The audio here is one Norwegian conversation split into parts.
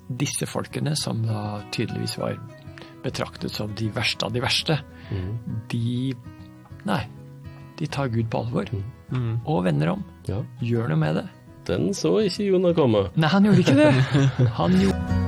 disse folkene, som da tydeligvis var betraktet som de verste av de verste, de tar Gud på alvor og vender om. Ja. Gjør noe med det. Den så ikke Jonah komme. Nei, han gjorde ikke det. Han gjorde...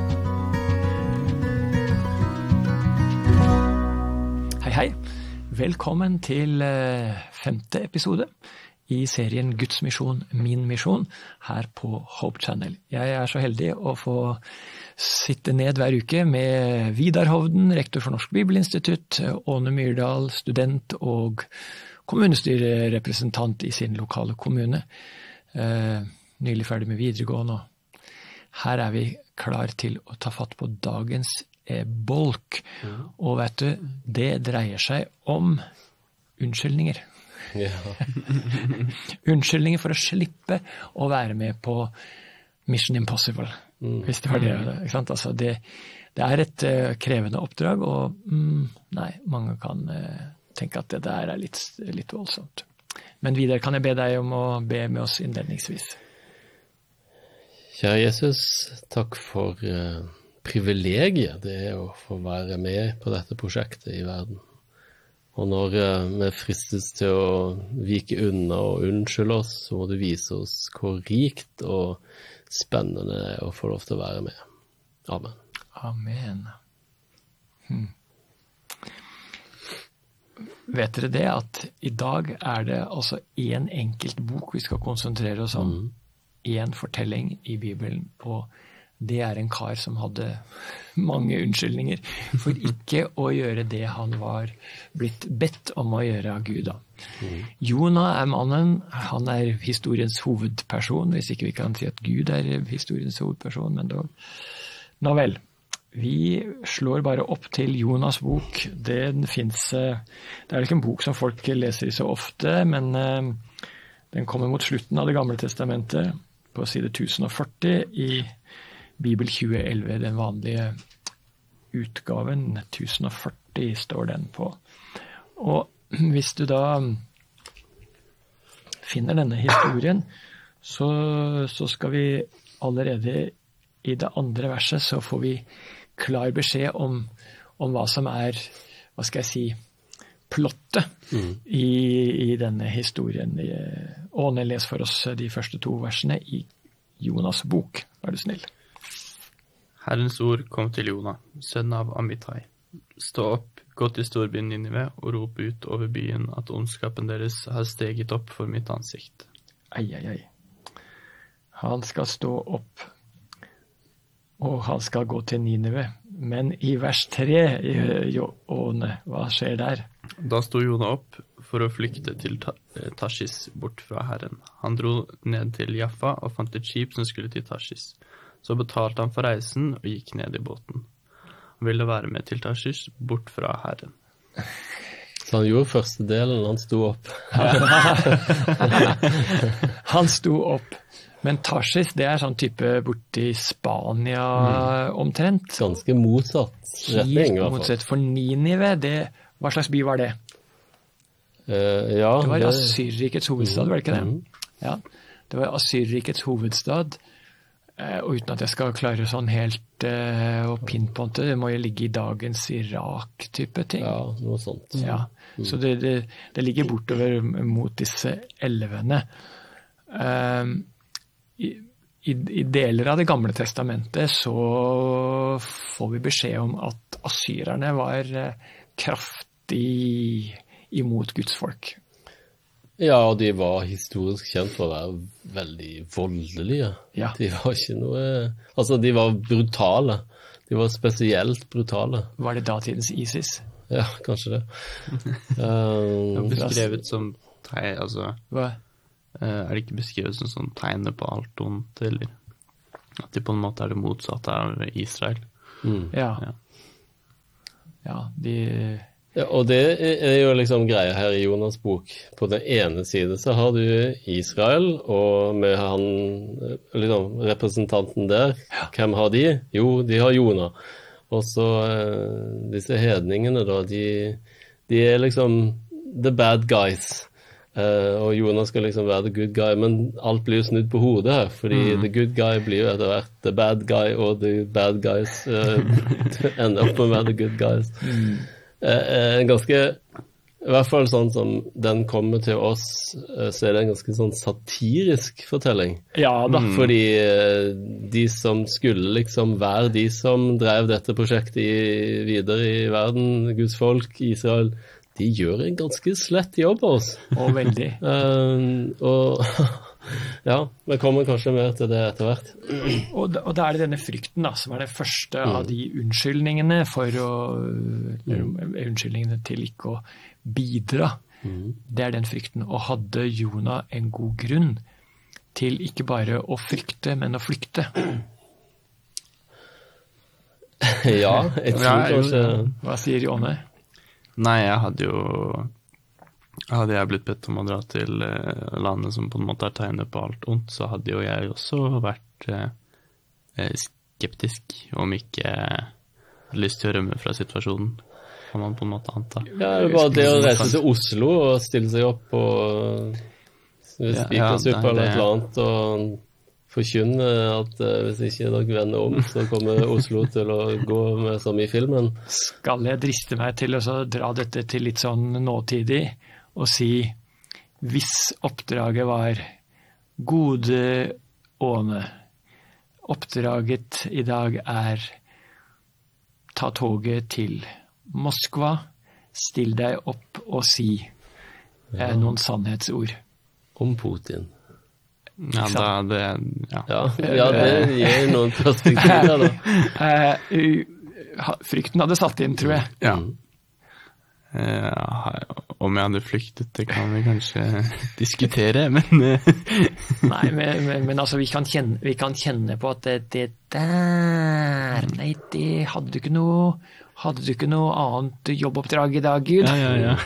Hei. Velkommen til 5. episode i serien Guds misjon, min misjon, her på Hope Channel. Jeg er så heldig å få sitte ned hver uke med Vidar Hovden, rektor for Norsk Bibelinstitutt, Åne Myrdal, student og kommunestyrerepresentant i sin lokale kommune. Nylig ferdig med videregående. Her er vi klar til å ta fatt på dagens bolk. Og vet du, det dreier seg om unnskyldninger. Ja. Unnskyldninger for å slippe å være med på Mission Impossible. Hvis det var det, ikke sant? Altså det er et krevende oppdrag, og mange kan tenke at det der er litt voldsomt. Men videre kan jeg be deg om å be med oss innledningsvis. Kjære Jesus, takk for privilegiet det er å få være med på dette prosjektet i verden. Og når vi fristes til å vike unna og unnskylde oss, så må du vise oss hvor rikt og spennende det er å få lov til å være med. Amen. Amen. Vet dere det at i dag er det altså en enkelt bok vi skal konsentrere oss om? En fortelling i Bibelen, og det er en kar som hadde mange unnskyldninger for ikke å gjøre det han var blitt bedt om å gjøre av Gud. Jonah er mannen, han er historiens hovedperson, hvis ikke vi kan si at Gud er historiens hovedperson, men da... Nå vel, vi slår bare opp til Jonas bok. Det er ikke en bok som folk leser så ofte, men den kommer mot slutten av det gamle testamentet, på side 1040 i Bibel 2011, den vanlige utgaven, 1040 står den på. Og hvis du da finner denne historien, så skal vi allerede i det andre verset, så får vi klar beskjed om hva som er, hva skal jeg si, plottet i denne historien. Åne, les for oss de første 2 versene i Jonas bok, vær du snill. Herrens ord kom til Jonah, sønn av Amittai. Stå opp, gå til storbyen Ninive og rop ut over byen at ondskapen deres har steget opp for mitt ansikt. Ei. Han skal stå opp, og han skal gå til Ninive. Men i vers 3, Åne, hva skjer der? Da sto Jonah opp for å flykte til Tarsis bort fra Herren. Han dro ned til Jaffa og fant et skip som skulle til Tarsis. Så betalte han for reisen og gikk ned i båten. Han ville være med til Tarsis bort fra Herren. Så han gjorde første delen, han sto opp. Han sto opp. Men Tarsis, det er sånn type borti Spania omtrent. Ganske motsatt retning. Helt motsatt. For Ninive, hva slags by var det? Ja, det var Assyrrikets hovedstad, var det ikke det? Ja, det var Assyrrikets hovedstad. Og uten at jeg skal klare sånn helt å pinpointe, det må jo ligge i dagens Irak-type ting. Ja, noe sånt. Ja, så det ligger bortover mot disse elvene. I deler av det gamle testamentet så får vi beskjed om at assyrerne var kraftig imot Guds folk. Ja, og de var historisk kjent for å være veldig voldelige. Ja. De var ikke noe... Altså, de var brutale. De var spesielt brutale. Var det datidens ISIS? Ja, kanskje det. Det er beskrevet som tegn, altså... Hva? Er det ikke beskrevet som sånn tegnet på alt ondt, eller at de på en måte er det motsatte av Israel? Ja, de... Ja, og det er jo liksom greia her i Jonas bok. På den ene siden så har du Israel, og med han, liksom, representanten der. Ja. Hvem har de? Jo, de har Jonah. Og så disse hedningene da, de er liksom the bad guys. Og Jonas skal liksom være the good guy, men alt blir jo snudd på hodet her, fordi the good guy blir jo etter hvert the bad guy, og the bad guys ender opp med å være the good guys. Ganske, i hvert fall sånn som den kommer til oss, så det en ganske sånn satirisk fortelling. Ja da. Fordi de som skulle liksom være de som drev dette prosjektet videre i verden, Guds folk, Israel, de gjør en ganske slett jobb av oss. Og veldig. Og ja, vi kommer kanskje mer til det etter hvert. Og da det denne frykten da, som det første av de unnskyldningene unnskyldningene til ikke å bidra. Det den frykten. Og hadde Jonah en god grunn til ikke bare å frykte, men å flykte? Ja, jeg tror kanskje... Hva sier Jonah? Nei, hadde jeg blitt bedt om å dra til landet som på en måte tegnet på alt ondt, så hadde jo jeg også vært skeptisk, om ikke hadde lyst til å rømme fra situasjonen, kan man på en måte anta. Ja, det bare det å reise til Oslo og stille seg opp på Spikersuppa eller et eller annet, og forkynne at hvis ikke dere vender om, så kommer Oslo til å gå med som i filmen. Skal jeg driste meg til å dra dette til litt sånn nåtidig og si, hvis oppdraget var gode Åne, oppdraget i dag ta toget til Moskva, still deg opp og si noen sannhetsord. Om Putin. Ja, det gir noen perspektiver da. Frykten hadde satt inn, tror jeg. Ja. Om jeg hadde flyktet, det kan vi kanskje diskutere, men... Nei, men altså, vi kan kjenne på at det der, nei, det hadde du ikke noe annet jobboppdrag i dag, Gud? Ja.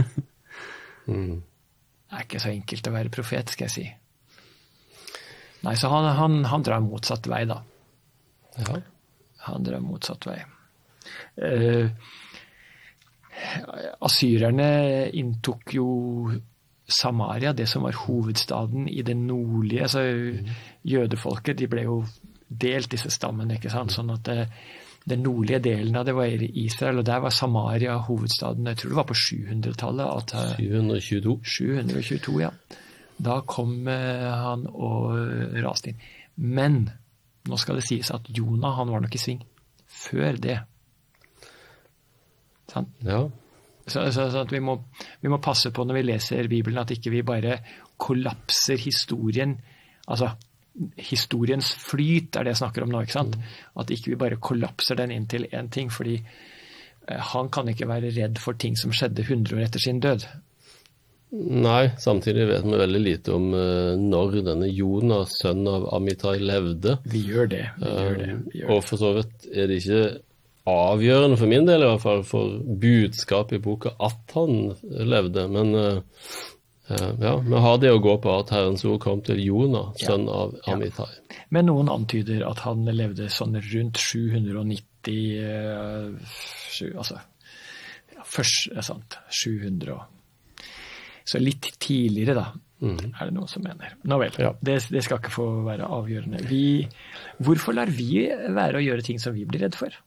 Det ikke så enkelt å være profet, skal jeg si. Nei, så han drar motsatt vei, da. Ja. Han drar motsatt vei. Assyrerne inntok jo Samaria, det som var hovedstaden i den nordlige, altså jødefolket, de ble jo delt disse stammene, ikke sant? Sånn at den nordlige delen av det var Israel, og der var Samaria hovedstaden. Jeg tror det var på 700-tallet. 722, ja. Da kom han og raste inn. Men nå skal det sies at Jonah, han var nok i sving før det. Sant? Ja. Så at vi må passe på når vi leser Bibelen, at ikke vi bare kollapser historien, altså historiens flyt det jeg snakker om nå, ikke sant? At ikke vi bare kollapser den inn til en ting, fordi han kan ikke være redd for ting som skjedde 100 år etter sin død. Nei, samtidig vet vi veldig lite om når denne Jonah, sønn av Amittai, levde. Vi gjør det. Og for så vidt det ikke avgjørende for min del i hvert fall for budskapet i boka at han levde, men vi har det å gå på at Herrens ord kom til Jonah, sønn av Amittai. Men noen antyder at han levde sånn rundt 790, altså, først, sant, 700 så litt tidligere da, det noen som mener. Nå vel, det skal ikke få være avgjørende. Hvorfor lar vi være å gjøre ting som vi blir redd for?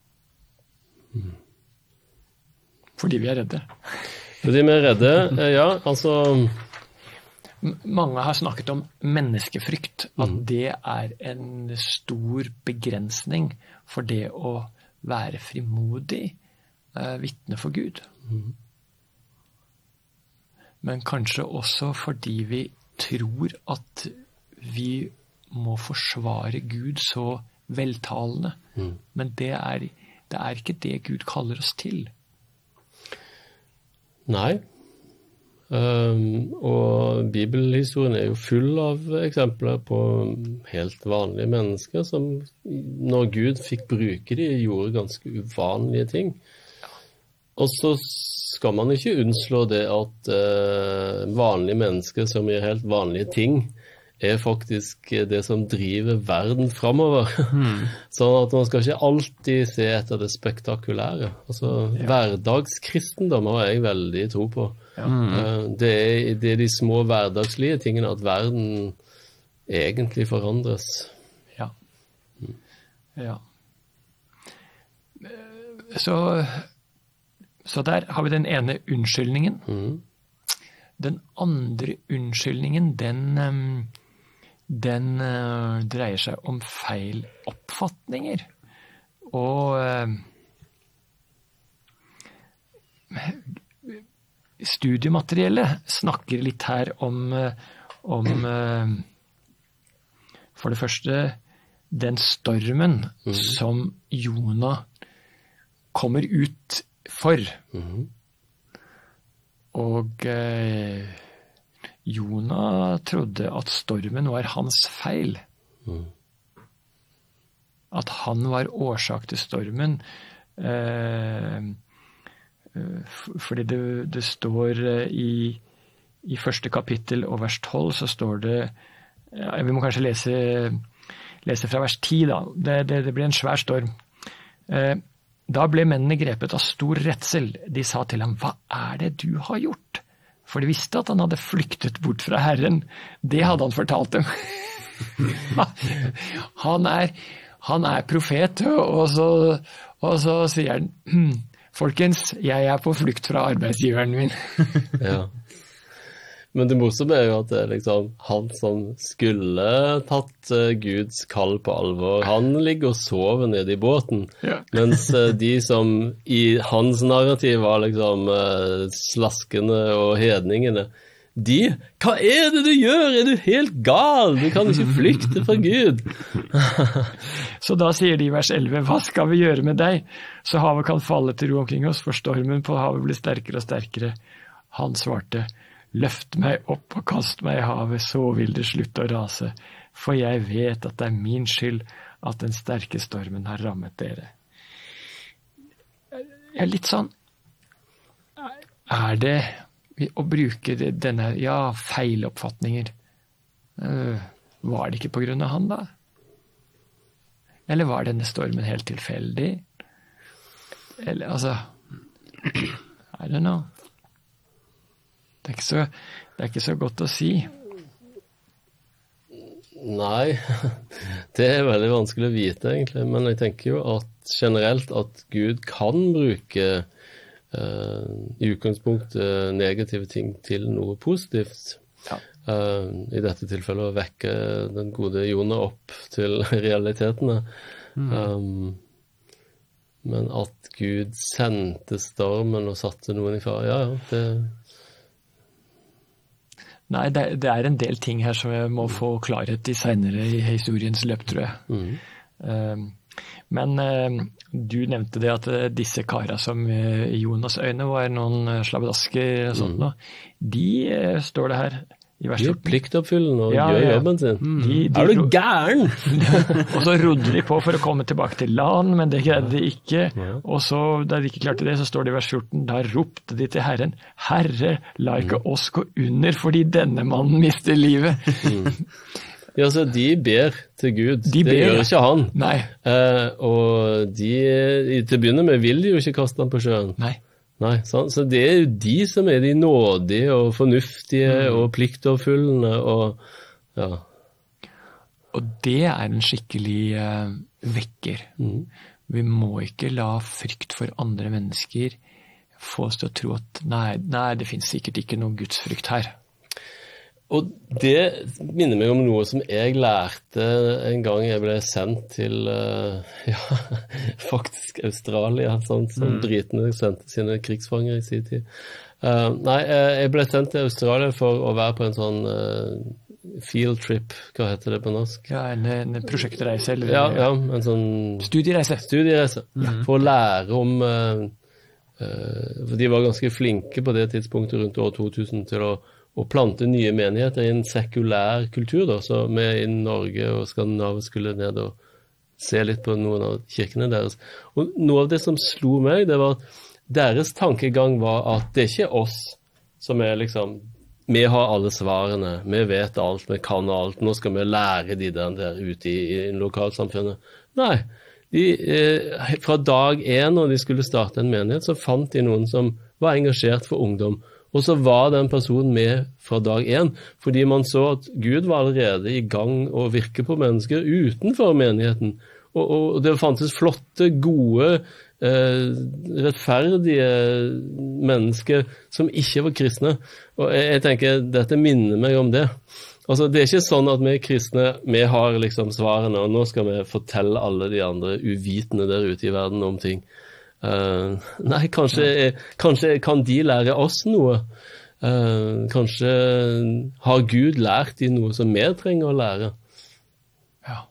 Fordi vi redde. Fordi vi redde, ja, altså... Mange har snakket om menneskefrykt, at det en stor begrensning for det å være frimodig vitne for Gud. Men kanskje også fordi vi tror at vi må forsvare Gud så veltalende. Men det ikke det Gud kaller oss til. Nei. Og bibelhistorien jo full av eksempler på helt vanlige mennesker som når Gud fikk bruke de, gjorde ganske uvanlige ting. Og så skal man ikke unnslå det at vanlige mennesker som gjør helt vanlige ting faktisk det som driver verden fremover. Sånn at man skal ikke alltid se etter det spektakulære. Altså, hverdagskristendom har jeg veldig tro på. Det er de små hverdagslige tingene at verden egentlig forandres. Ja. Ja. Så der har vi den ene unnskyldningen. Den andre unnskyldningen, den dreier seg om feil oppfatninger. Og studiemateriellet snakker litt her om for det første den stormen som Jonah kommer ut for. Og Jonah trodde at stormen var hans feil. At han var årsak til stormen. Fordi det står i første kapittel og vers 12 så står det, vi må kanskje lese fra vers 10 da, det ble en svær storm. Da ble mennene grepet av stor redsel. De sa til ham, hva er det du har gjort? For de visste at han hadde flyktet bort fra Herren. Det hadde han fortalt dem. Han er profet, og så sier han, folkens, jeg er på flukt fra arbeidsgiveren min. Ja. Men det morsomme er jo at det er liksom han som skulle tatt Guds kall på alvor. Han ligger og sover nede i båten, mens de som i hans narrativ var liksom slaskene og hedningene, hva er det du gjør? Er du helt gal? Du kan ikke flykte fra Gud. Så da sier de i vers 11, hva skal vi gjøre med deg? Så havet kan falle til ro omkring oss, for stormen på havet blir sterkere og sterkere. Han svarte, løft meg opp og kast meg i havet, så vil det slutte å rase, for jeg vet at det er min skyld at den sterke stormen har rammet dere. Jeg er litt sånn, er det å bruke denne, feiloppfatninger, var det ikke på grunn av han da? Eller var denne stormen helt tilfeldig? Eller, I don't know. Det er ikke så godt å si. Nei, det er veldig vanskelig å vite egentlig, men jeg tenker jo at generelt at Gud kan bruke i utgangspunktet negative ting til noe positivt. I dette tilfellet å vekke den gode Jonah opp til realitetene. Men at Gud sendte stormen og satte noen i fare, det... Nei, det er en del ting her som jeg må få klarhet i senere i historiens løp, tror jeg. Men du nevnte det at disse karene som i Jonas øyne var noen slabbedasker og sånt nå, de står det her i vers 14. De er pliktoppfyllende og gjør jobben sin. Er du gæren? Og så rodde de på for å komme tilbake til land, men det greide de ikke. Og så, da de ikke klarte det, så står det i vers 14, da ropte de til Herren, Herre, la ikke oss gå under fordi denne mannen mister livet. Ja, så de ber til Gud. Det gjør ikke han. Nei. Og til å begynne med vil de jo ikke kaste han på sjøen. Nei, så det er jo de som er de nådige og fornuftige og pliktoppfyllende og Og det er en skikkelig vekker. Vi må ikke la frykt for andre mennesker få oss til å tro at nei, det finnes sikkert ikke noe gudsfrykt her. Og det minner meg om noe som jeg lærte en gang jeg ble sendt til, faktisk Australia, sånn som britene sendte sine krigsfanger i sin tid. Jeg ble sendt til Australia for å være på en sånn field trip, hva heter det på norsk? Ja, en prosjektreise. Eller, en sånn... Studiereise. For å lære om... for de var ganske flinke på det tidspunktet rundt år 2000 til å plante nye menigheter i en sekulær kultur da, så vi i Norge og Skandinavia skulle ned og se litt på noen av kirkene deres. Og noe av det som slo meg, det var at deres tankegang var at det er ikke oss som er liksom, vi har alle svarene, vi vet alt, vi kan alt, nå skal vi lære de der ute i lokalsamfunnet. Nei, fra dag 1 når de skulle starte en menighet, så fant de noen som var engasjert for ungdom, Og så var den personen med fra dag 1, fordi man så at Gud var allerede i gang å virke på mennesker utenfor menigheten. Og det fantes flotte, gode, rettferdige mennesker som ikke var kristne. Og jeg tenker, dette minner meg om det. Altså, det er ikke sånn at vi kristne, vi har liksom svarene, og nå skal vi fortelle alle de andre uvitende der ute i verden om ting. Nei, kanskje kan de lære oss noe. Kanskje har Gud lært de noe som vi trenger å lære. Ja.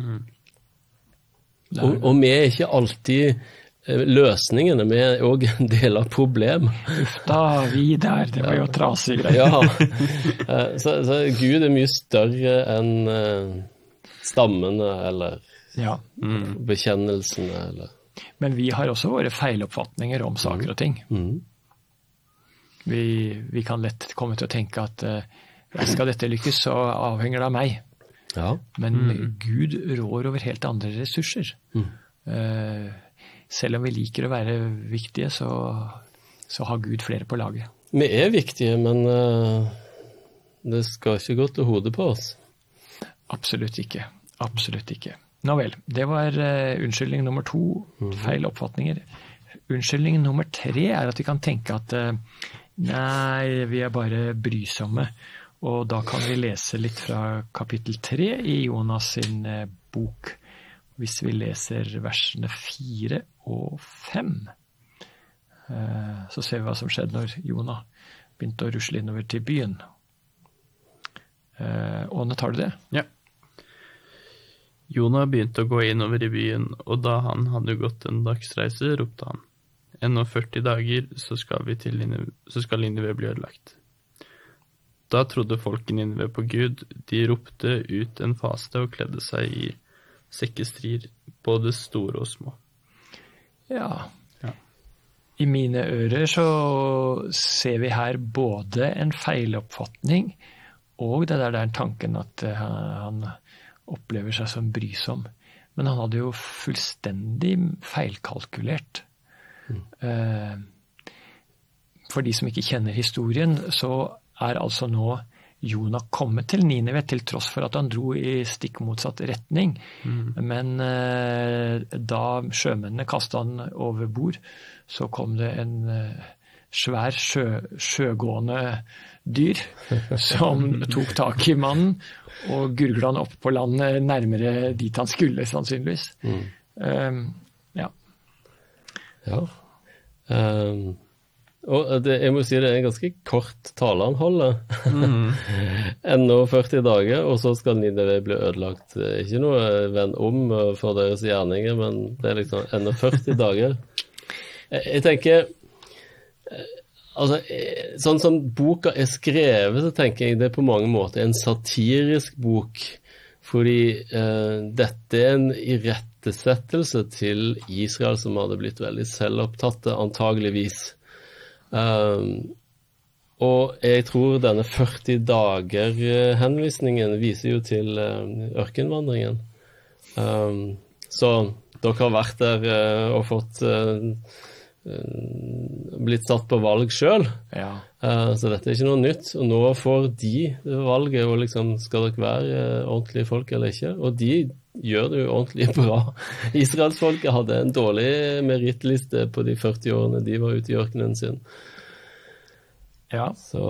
Og vi er ikke alltid løsningene, vi er også en del av problemet. Da, vi der, det var jo trasig greier. Ja, så Gud er mye større enn stammene eller bekjennelsene. Eller. Men vi har også våre feiloppfatninger om saker og ting. Vi kan lett komme til å tenke at skal dette lykkes, så avhenger det av meg. Ja. Men Gud rår over helt andre ressurser. Selv om vi liker å være viktige, så har Gud flere på laget. Vi er viktige, men det skal ikke gå til hodet på oss. Absolutt ikke. Absolutt ikke. Nå vel, det var unnskyldning nummer 2, feil oppfatninger. Unnskyldning nummer 3 er at vi kan tenke at nei, vi er bare brysomme. Og da kan vi lese litt fra kapittel 3 i Jonas sin bok. Hvis vi leser versene 4 og 5, så ser vi hva som skjedde når Jonah begynte å rusle innover til byen. Åne, tar du det? Ja. Jonah begynte å gå innover i byen, og da han hadde gått en dagsreise, ropte han: «Ennå 40 dager, så skal Ninive bli ødelagt.» Da trodde folk i Ninive på Gud. De ropte ut en faste og kledde seg i sekkestrir, både store og små. Ja. I mine ører så ser vi her både en feiloppfatning og det der tanken at han opplever seg som brysom. Men han hadde jo fullstendig feilkalkulert. For de som ikke kjenner historien, så er altså nå Jonah kommet til Ninive til tross for at han dro i stikk motsatt retning. Men da sjømennene kastet han over bord, så kom det en svær sjøgående dyr som tok tak i mannen og gurglet han opp på landet nærmere dit han skulle, sannsynligvis. Ja. Og jeg må si det er en ganske kort tale han holder. Ennå 40 dager, og så skal Ninive bli ødelagt. Ikke noe venn om for deres gjerninger, men det er liksom ennå 40 dager. Jeg tenker, altså, sånn som boka er skrevet, så tenker jeg det er på mange måter en satirisk bok, fordi dette er en irettesettelse til Israel som hadde blitt veldig selvopptatte, antageligvis. Og jeg tror denne 40 dager henvisningen viser jo til ørkenvandringen. Så dere har vært der og fått blitt satt på valg selv. Ja. Så dette er ikke noe nytt. Og nå får de valget, og liksom, skal dere være ordentlige folk eller ikke? Og de gjør det jo ordentlig bra. Israelsfolket hadde en dårlig merittliste på de 40 årene de var ute i ørkenen sin. Ja. Så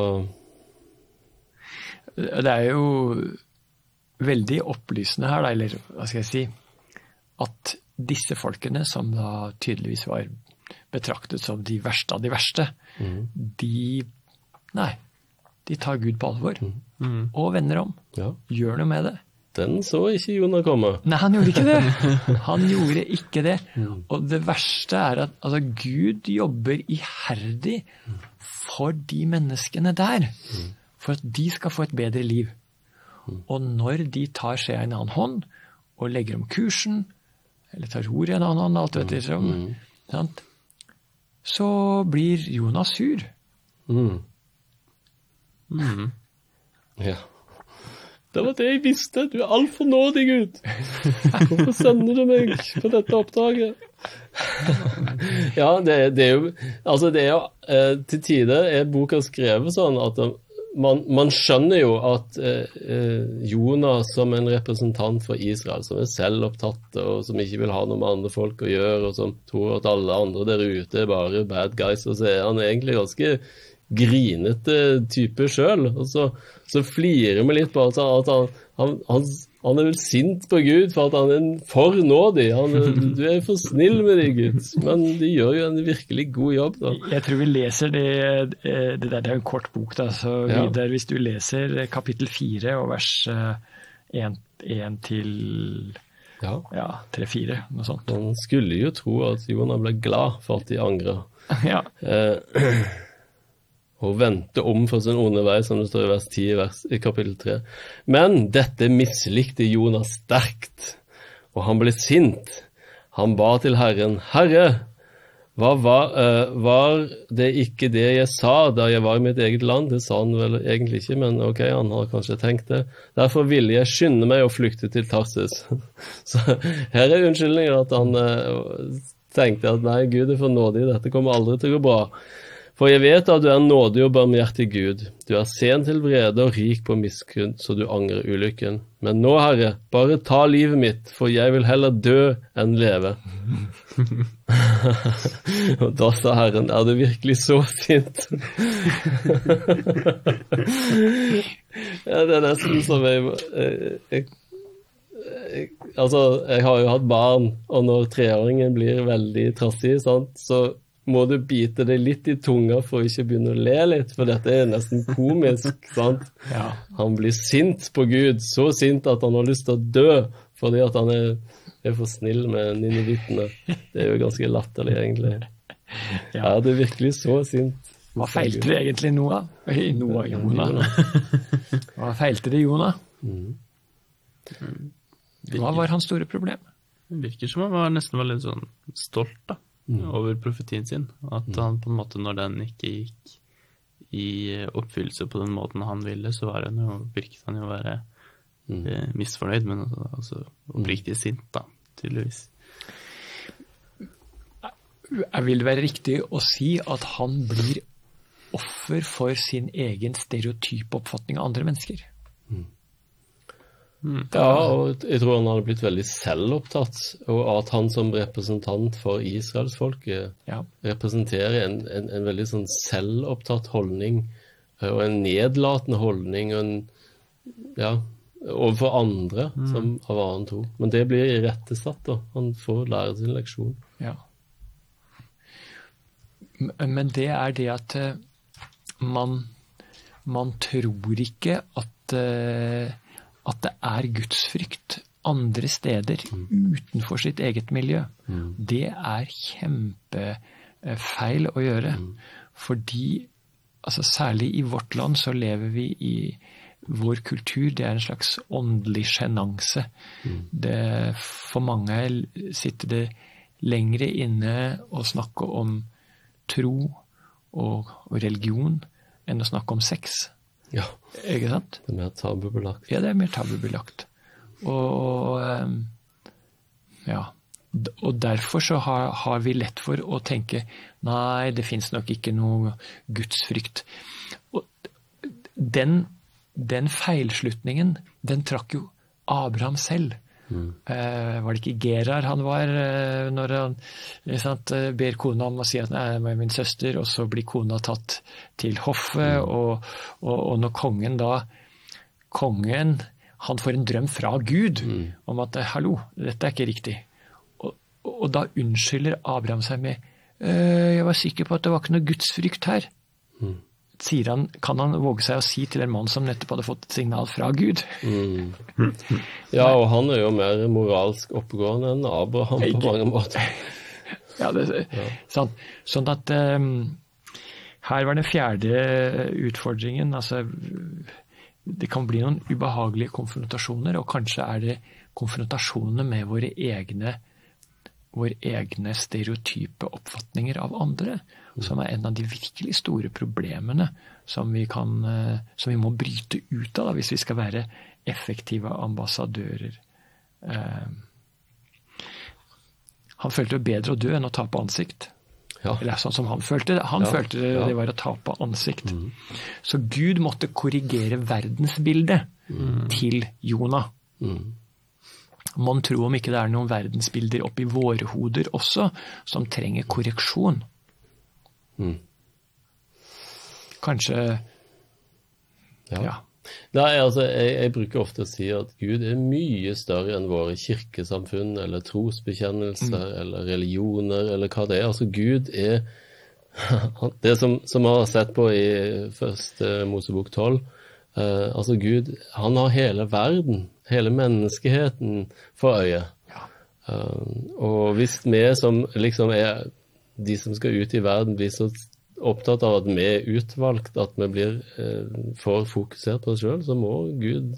det er jo veldig opplysende her, eller hva skal jeg si, at disse folkene, som da tydeligvis var betraktet som de verste av de verste, de tar Gud på alvor og vender om. Ja. Gjør noe med det. Den så ikke Jonah komme. Nei, han gjorde ikke det. Han gjorde ikke det. Og det verste er at altså, Gud jobber iherdig for de menneskene der, for at de skal få et bedre liv. Og når de tar seg en annen hånd og legger om kursen, eller tar ord i en annen hånd, alt vet dere om, så blir Jonah sur. Ja. Det var det jeg visste. Du alt for nådig, Gud. Hvorfor sender du meg på dette oppdraget? Ja, det er jo, altså det er jo, til tider boka skrevet sånn at man skjønner jo at Jonah som en representant for Israel, som selvopptatt og som ikke vil ha noe med andre folk å gjøre, og som tror at alle andre der ute bare bad guys, og så han egentlig ganske grinete type selv, og så flirer vi litt på at han vel sint på Gud for at han for nådig. Du for snill med deg, Gud. Men de gjør jo en virkelig god jobb, da. Jeg tror vi leser det der, det jo en kort bok, da, så videre, hvis du leser kapittel 4 og vers 1 til 3-4, noe sånt. Man skulle jo tro at Jonah ble glad for at de angrer. Ja. Og vente om for sin onde vei, som det står i vers 10 i kapittel 3. Men dette mislikte Jonas sterkt, og han ble sint. Han ba til Herren, Herre, var det ikke det jeg sa da jeg var i mitt eget land? Det sa han vel egentlig ikke, men ok, han har kanskje tenkt det. Derfor ville jeg skynde meg og flykte til Tarsis. Så her unnskyldningen at han tenkte at nei, Gud for nådig, dette kommer aldri til å gå bra. For jeg vet at du nådig og barmhjertig Gud. Du sen til vrede og rik på miskunn, så du angrer ulykken. Men nå, Herre, bare ta livet mitt, for jeg vil heller dø enn leve. Og da sa Herren, du virkelig så sint? Ja, det nesten som jeg har jo hatt barn, og når 3-åringen blir veldig trassig, sant, så må du bite deg litt i tunga for å ikke begynne å le litt, for dette nesten komisk, sant? Ja. Han blir sint på Gud, så sint at han har lyst til å dø, fordi at han for snill med ninevitene. Det jo ganske latterlig, egentlig. Ja, det virkelig så sint. Hva feilte det egentlig Jonah? Hva feilte det Jonah? Hva var hans store problem? Det virker som han var nesten litt sånn stolt da. Over profetien sin, at han på en måte, når den ikke gikk i oppfyllelse på den måten han ville, så virket han jo å være misfornøyd, men altså oppriktig sint da, tydeligvis. Vil det være riktig å si at han blir offer for sin egen stereotype oppfatning av andre mennesker? Ja, og jeg tror han hadde blitt veldig selvopptatt, og at han som representant for Israels folk representerer en veldig sånn selvopptatt holdning, og en nedlatende holdning, overfor andre som av annen tro. Men det blir rettesatt da, han får lære sin leksjon. Ja. Men det det at man tror ikke at det gudsfrykt andre steder utenfor sitt eget miljø. Det kjempefeil å gjøre. Fordi, altså særlig i vårt land, så lever vi i vår kultur, det en slags åndelig sjenanse. For mange sitter det lengre inne å snakke om tro og religion enn å snakke om sex. Ja, ikke sant? Det mer tabubelagt. Ja, det mer tabubelagt. Og derfor så har vi lett for å tenke, nei, det finnes nok ikke noe gudsfrykt. Og den feilslutningen, den trakk jo Abraham selv. Var det ikke Gerar han var når han ber kona om å si at nei, det er min søster, og så blir kona tatt til hoffet, og når kongen han får en drøm fra Gud om at hallo, dette ikke riktig, og da unnskylder Abraham seg med jeg var sikker på at det var ikke noe gudsfrykt her. Kan han våge seg å si til en mann som nettopp hadde fått et signal fra Gud? Ja, og han jo mer moralsk oppegående enn Abraham på mange måter. Ja, sant. Sånn at her var den fjerde utfordringen. Altså, det kan bli noen ubehagelige konfrontasjoner, og kanskje det konfrontasjoner med våre egne våre egne stereotype oppfatninger av andre, som en av de virkelig store problemene som vi må bryte ut av hvis vi skal være effektive ambassadører. Han følte det bedre å dø enn å tape ansikt. Ja. Eller sånn som han følte det. Han følte det var å tape ansikt. Så Gud måtte korrigere verdensbildet til Jonah. Man tror om ikke det er noen verdensbilder oppi våre hoder også, som trenger korreksjon. Kanskje, Nei, altså, jeg bruker ofte å si at Gud er mye større enn våre kirkesamfunn, eller trosbekjennelser, eller religioner, eller hva det er. Altså, Gud er det som vi har sett på i første Mosebok 12. Altså, Gud, han har hele verden, hele menneskeheten for øye. Og hvis vi som liksom er de som skal ut i verden, blir så opptatt av at vi er utvalgt, at vi blir for fokusert på oss selv, så må Gud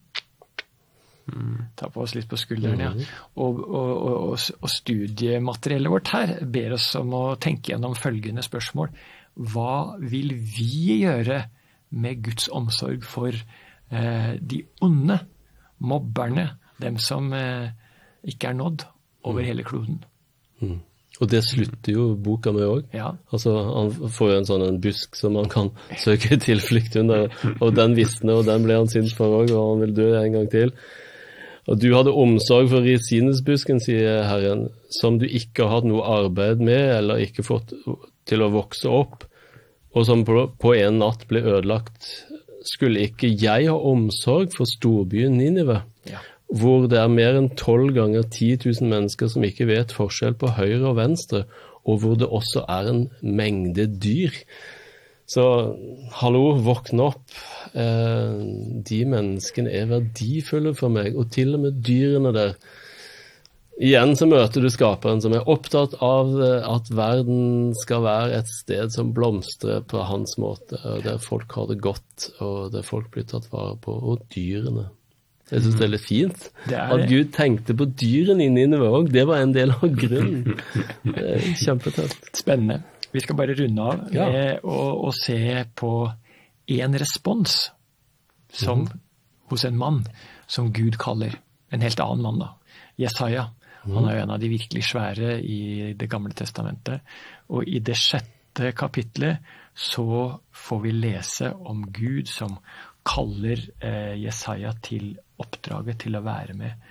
ta på oss litt på skulderen, Og studiemateriellet vårt her ber oss om å tenke gjennom følgende spørsmål. Hva vil vi gjøre med Guds omsorg for de onde, mobberne, dem som ikke er nådd over hele kloden? Og det slutter jo boka med også. Ja. Altså, han får jo en busk som han kan søke tilflukt under, og den visner, og den ble han sint for også, og han vil dø en gang til. Og du hadde omsorg for risinesbusken, sier Herren, som du ikke har hatt noe arbeid med, eller ikke fått til å vokse opp, og som på en natt ble ødelagt. Skulle ikke jeg ha omsorg for storbyen Ninive? Ja. Hvor det er mer enn 12 ganger 10 000 mennesker som ikke vet forskjell på høyre og venstre, og hvor det også er en mengde dyr. Så, hallo, våkne opp. De menneskene er verdifulle for meg, og til og med dyrene der. Igjen så møter du skaperen som er opptatt av at verden skal være et sted som blomstrer på hans måte, og der folk har det godt, og der folk blir tatt vare på, og dyrene. Jeg synes det er litt fint at Gud tenkte på dyrene i Ninive også. Det var en del av grunnen. Kjempetøft. Spennende. Vi skal bare runde av med å se på en respons som, hos en mann som Gud kaller en helt annen mann da. Jesaja. Han er jo en av de virkelig svære i det gamle testamentet. Og i det 6. kapitlet så får vi lese om Gud som kaller Jesaja til oppdraget til å være med.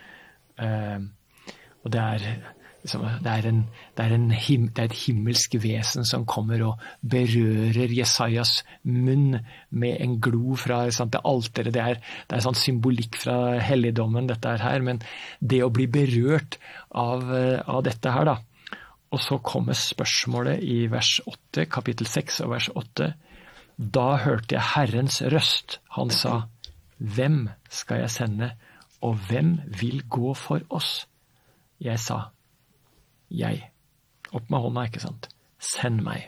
Og det er et himmelsk vesen som kommer og berører Jesajas munn med en glo fra det alteret. Det er sånn symbolikk fra helligdommen, dette her, men det å bli berørt av dette her da. Og så kommer spørsmålet i vers 8, kapittel 6 og vers 8. Da hørte jeg Herrens røst. Han sa, hvem skal jeg sende, og hvem vil gå for oss? Jeg sa, jeg. Opp med hånda, ikke sant? Send meg.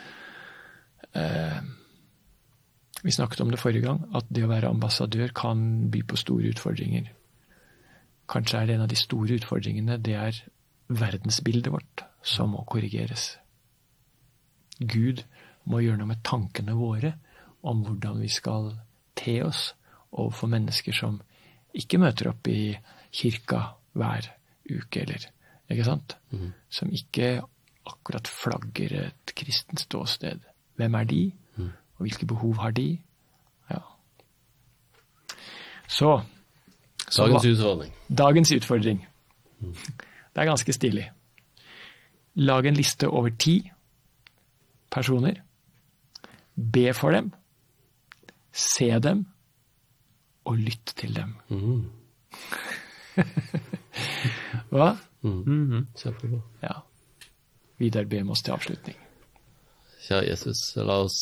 Vi snakket om det forrige gang, at det å være ambassadør kan by på store utfordringer. Kanskje er det en av de store utfordringene, det er verdensbildet vårt som må korrigeres. Gud må gjøre noe med tankene våre om hvordan vi skal te oss overfor mennesker som ikke møter opp i kirka hver uke, eller, ikke sant? Som ikke akkurat flagger et kristent ståsted. Hvem er de? Og hvilke behov har de? Ja. Så dagens utfordring. Dagens utfordring. Det er ganske stilig. Lag en liste over 10 personer. Be for dem, se dem, og lytt til dem. Hva? Kjempebra. Ja. Vidar ber oss til avslutning. Kjære Jesus, la oss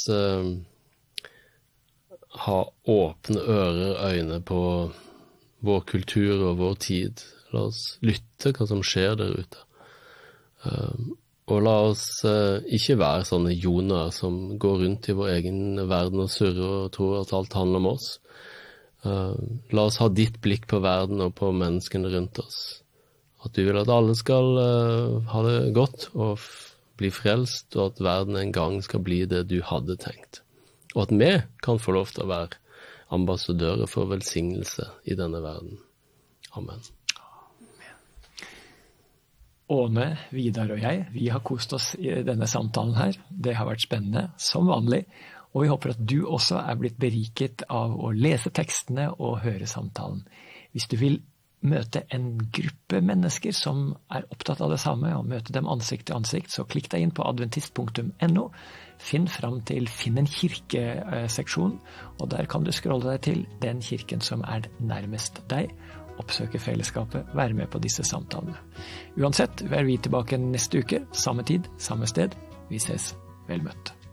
ha åpne ører, øyne på vår kultur og vår tid. La oss lytte hva som skjer der ute. Og la oss ikke være sånne joner som går rundt i vår egen verden og surrer og tror at alt handler om oss. La oss ha ditt blikk på verden og på menneskene rundt oss. At du vil at alle skal ha det godt og bli frelst, og at verden en gang skal bli det du hadde tenkt. Og at vi kan få lov til å være ambassadører for velsignelse i denne verden. Amen. Åne, Vidar og jeg, vi har kost oss i denne samtalen her. Det har vært spennende, som vanlig. Og vi håper at du også er blitt beriket av å lese tekstene og høre samtalen. Hvis du vil møte en gruppe mennesker som er opptatt av det samme, og møte dem ansikt til ansikt, så klikk deg inn på adventist.no. Finn fram til Finn en kirke-seksjon, og der kan du scrolle deg til den kirken som er nærmest deg. Oppsøke fellesskapet, være med på disse samtalene. Uansett, er vi tilbake neste uke, samme tid, samme sted. Vi ses. Vel møtt.